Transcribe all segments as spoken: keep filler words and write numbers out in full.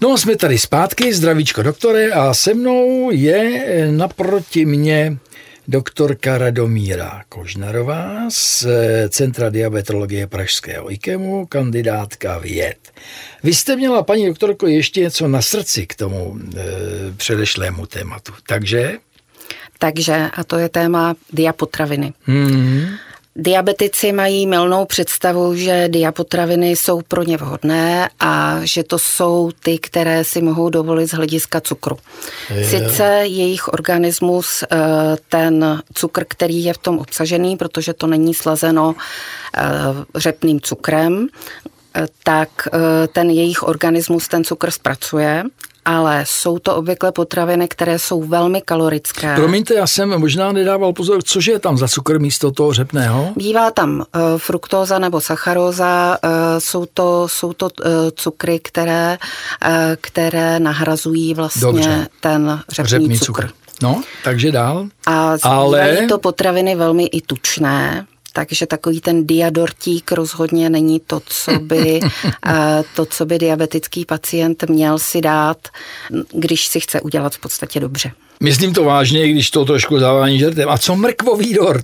No, jsme tady zpátky, zdravíčko doktore, a se mnou je naproti mě doktorka Radomíra Kožnarová z Centra diabetologie pražského IKEMu, kandidátka věd. Vy jste měla, paní doktorko, ještě něco na srdci k tomu e, předešlému tématu, takže? Takže, a to je téma diapotraviny. Mm-hmm. Diabetici mají mylnou představu, že diapotraviny jsou pro ně vhodné a že to jsou ty, které si mohou dovolit z hlediska cukru. Je. Sice jejich organismus, ten cukr, který je v tom obsažený, protože to není slazeno řepným cukrem, tak ten jejich organismus ten cukr zpracuje, ale jsou to obvykle potraviny, které jsou velmi kalorické. Promiňte, já jsem možná nedával pozor, cože je tam za cukr místo toho řepného? Bývá tam uh, fruktóza nebo sacharóza, uh, jsou to, jsou to uh, cukry, které, uh, které nahrazují vlastně Dobře. ten řepný, řepný cukr. cukr. No, takže dál. A zbývají ale... to potraviny velmi i tučné. Takže takový ten diadortík rozhodně není to, co by, to, co by diabetický pacient měl si dát, když si chce udělat v podstatě dobře. Myslím to vážně, když to trošku zavání žertem. A co mrkvový dort?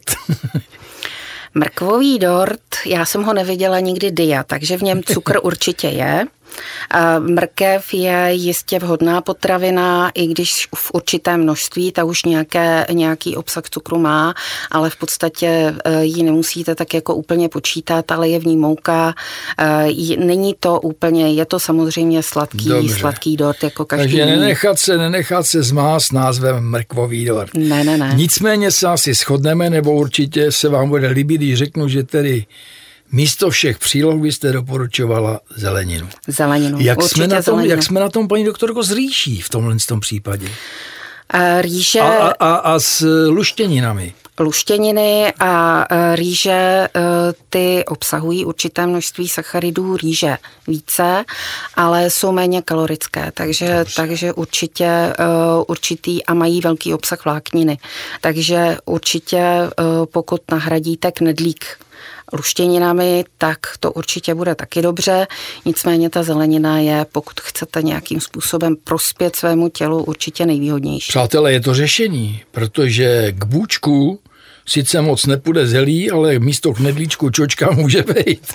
Mrkvový dort, já jsem ho neviděla nikdy dia, takže v něm cukr určitě je. Mrkev je jistě vhodná potravina, i když v určitém množství, ta už nějaké, nějaký obsah cukru má, ale v podstatě ji nemusíte tak jako úplně počítat, ale je v ní mouka. Není to úplně, je to samozřejmě sladký, Dobře. sladký dort, jako každý. Takže nenechat se, nenechat se zmást názvem mrkvový dort. Ne, ne, ne. Nicméně se asi shodneme, nebo určitě se vám bude líbit, když řeknu, že tedy místo všech příloh byste doporučovala zeleninu. Zeleninu, jak určitě jsme na tom, zeleninu. Jak jsme na tom, paní doktorko, s rýží v tomhle tom případě? A rýže... A, a, a s luštěninami? Luštěniny a rýže, ty obsahují určité množství sacharidů, rýže více, ale jsou méně kalorické, takže, takže určitě určitý a mají velký obsah vlákniny. Takže určitě pokud nahradíte knedlík luštěninami, tak to určitě bude taky dobře. Nicméně ta zelenina je, pokud chcete nějakým způsobem prospět svému tělu, určitě nejvýhodnější. Přátelé, je to řešení, protože k bůčku sice moc nepůjde zelí, ale místo knedlíčku čočka může být.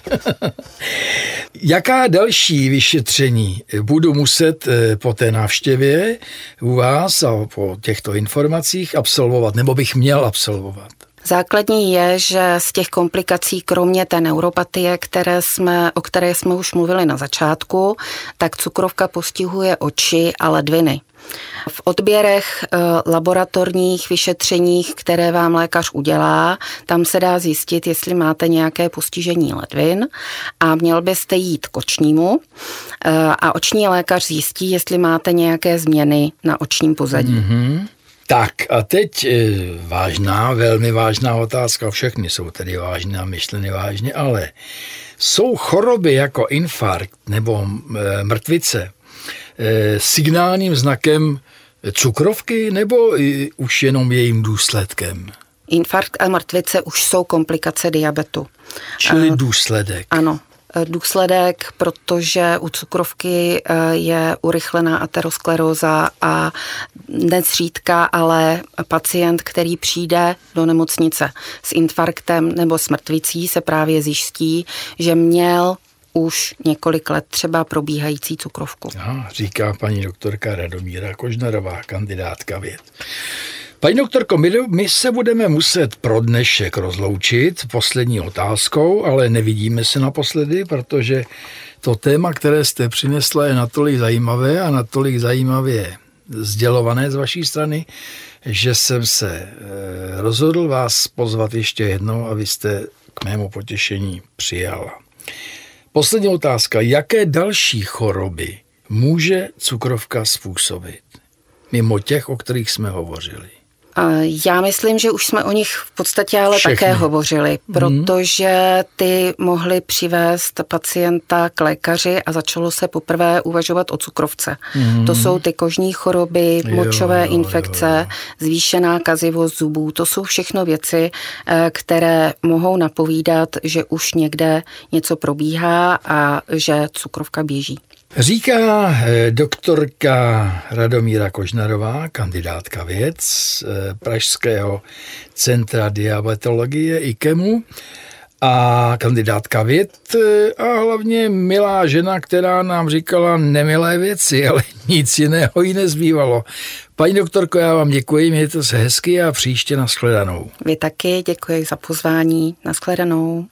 Jaká další vyšetření budu muset po té návštěvě u vás a po těchto informacích absolvovat, nebo bych měl absolvovat? Základní je, že z těch komplikací, kromě té neuropatie, které jsme, o které jsme už mluvili na začátku, tak cukrovka postihuje oči a ledviny. V odběrech e, laboratorních vyšetřeních, které vám lékař udělá, tam se dá zjistit, jestli máte nějaké postižení ledvin a měl byste jít k očnímu e, a oční lékař zjistí, jestli máte nějaké změny na očním pozadí. Mm-hmm. Tak a teď vážná, velmi vážná otázka, všechny jsou tedy vážné a myšleny vážně, ale jsou choroby jako infarkt nebo mrtvice signálním znakem cukrovky nebo už jenom jejím důsledkem? Infarkt a mrtvice už jsou komplikace diabetu. Čili důsledek. Ano. Důsledek, protože u cukrovky je urychlená ateroskleróza a nezřídka, ale pacient, který přijde do nemocnice s infarktem nebo s mrtvicí, se právě zjistí, že měl už několik let třeba probíhající cukrovku. Aha, říká paní doktorka Radomíra Kožnarová, kandidátka věd. Paní doktorko, my, my se budeme muset pro dnešek rozloučit poslední otázkou, ale nevidíme se naposledy, protože to téma, které jste přinesla, je natolik zajímavé a natolik zajímavě sdělované z vaší strany, že jsem se rozhodl vás pozvat ještě jednou, abyste k mému potěšení přijala. Poslední otázka. Jaké další choroby může cukrovka způsobit? Mimo těch, o kterých jsme hovořili. Já myslím, že už jsme o nich v podstatě ale Všechny. také hovořili, protože ty mohly přivést pacienta k lékaři a začalo se poprvé uvažovat o cukrovce. Mm. To jsou ty kožní choroby, močové jo, jo, infekce, jo, jo. zvýšená kazivost zubů. To jsou všechno věci, které mohou napovídat, že už někde něco probíhá a že cukrovka běží. Říká doktorka Radomíra Kožnarová, kandidátka věd z Pražského centra diabetologie I K E M U a kandidátka věd a hlavně milá žena, která nám říkala nemilé věci, ale nic jiného jí nezbývalo. Paní doktorko, já vám děkuji, mějte se hezky a příště nashledanou. Vy taky, děkuji za pozvání, nashledanou.